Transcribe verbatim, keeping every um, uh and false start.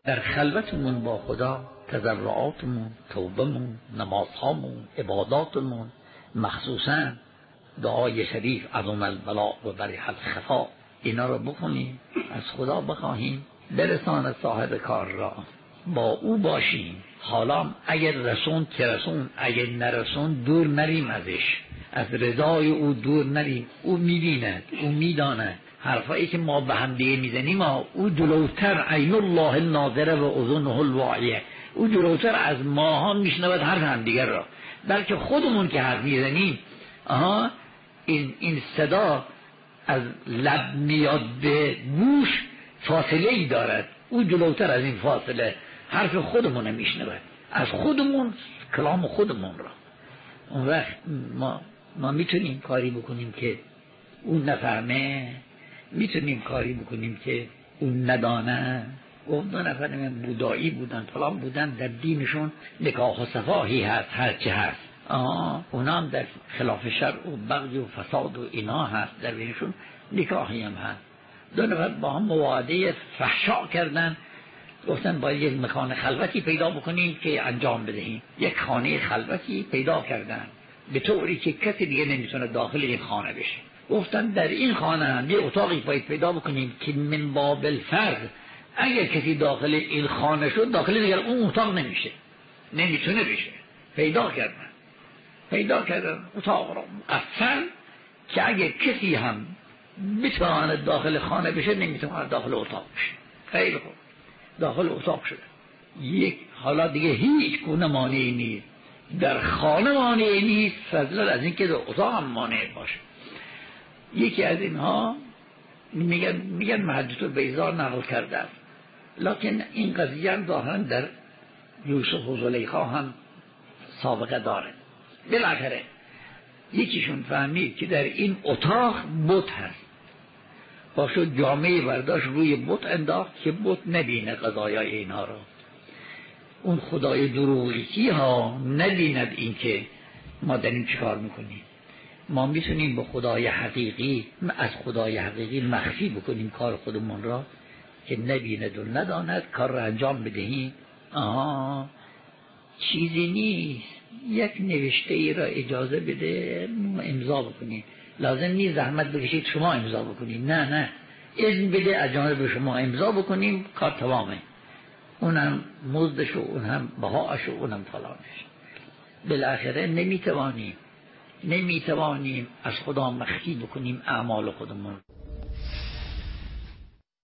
در خلوتمون با خدا تضرعاتمون، توبهمون، نمازهامون، عباداتمون، مخصوصا دعای شریف عظم البلاء و بریح الخفا، اینا رو بخونیم، از خدا بخواهیم برسان صاحب کار را، با او باشیم. حالا اگر رسون که رسون، اگر نرسون دور نریم ازش، از رضای او دور نریم. او میبیند، او میداند حرفایی که ما به هم دیگه میزنیم، او جلوتر، عین الله الناظره و اذنه الواعیه، او جلوتر از ماها میشنود حرف هم دیگر را، بلکه خودمون که حرف میزنیم آها این این صدا از لب میاد به گوش فاصله ای دارد، او جلوتر از این فاصله حرف خودمون میشنود، از خودمون کلام خودمون را. اون وقت ما ما میتونیم کاری بکنیم که اون نفهمه، میتونیم کاری بکنیم که اون ندانه. گفت دو نفر من بودایی بودن، فلان بودن، در دینشون نکاح و صفاحی هست، هر چه هست، آه اونا هم در خلاف شرع و بغی و فساد و اینا هست، در بینشون نکاحی هم هست. دو نفر با هم مواعده فحشا کردن، گفتن باید یک مکان خلوتی پیدا بکنیم که انجام بدهیم. یک خانه خلوتی پیدا کردن به طوری که کسی دیگه نمیتونه داخل این خانه بشه. گفتن در این خانه هم یه اتاقی باید پیدا بکنیم که من باب الفرض اگر کسی داخل این خانه شد، داخل دیگر اون اتاق نمیشه، نمیتونه بشه. پیدا کردن پیدا کردن اتاق را مقفل که اگر کسی هم بتونه داخل خانه بشه، نمیتونه داخل اتاق بشه. خیلی خوب، داخل اتاق شده. یک حالا دیگه هیچ گونه مانعی نیست، در خانه مانعی نیست، فضلا از این که در اتاق هم مانع باشه. یکی از اینها میگن میگن محدث البیضا نقل کرده است، لکن این قضیه هم ظاهرا در یوسف و زلیخا هم سابقه داره. بالاخره یکیشون فهمید که در این اتاق بت هست، باشد جامعه برداشت روی بت انداخت که بت نبینه قضایای اینها را، اون خدای دروغی ها نبیند این که ما داریم چیکار میکنیم. ما میتونیم با خدای حقیقی، از خدای حقیقی مخفی بکنیم کار خودمون را که نبیند و نداند، کار را انجام بدهیم. آها چیزی نیست، یک نوشته ای را اجازه بده ما امضا بکنیم، لازم نیست زحمت بکشید شما امضا بکنید، نه نه اذن بده از جانب شما امضا بکنیم، کار تمامه. اونم مزدش و اونم بهاش و اونم فلانش. بالاخره نمیتوانیم نمیتوانیم از خدا مخفی بکنیم اعمال خودمون.